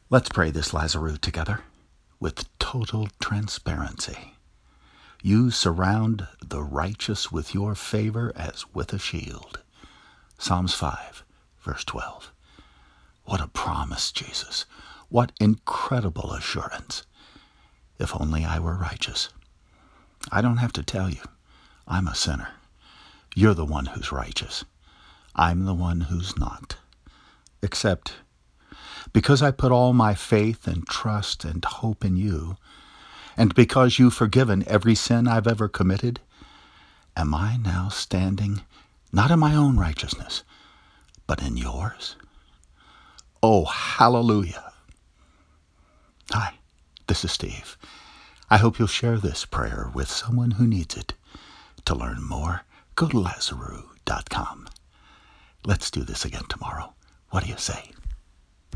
Let's pray this Lazarus together with total transparency. You surround the righteous with your favor as with a shield. Psalms 5, verse 12. What a promise, Jesus. What incredible assurance. If only I were righteous. I don't have to tell you. I'm a sinner. You're the one who's righteous. I'm the one who's not. Except because I put all my faith and trust and hope in you, and because you've forgiven every sin I've ever committed, am I now standing not in my own righteousness, but in yours? Oh, hallelujah. Hi, this is Steve. I hope you'll share this prayer with someone who needs it. To learn more, go to Lazarus.com. Let's do this again tomorrow. What do you say?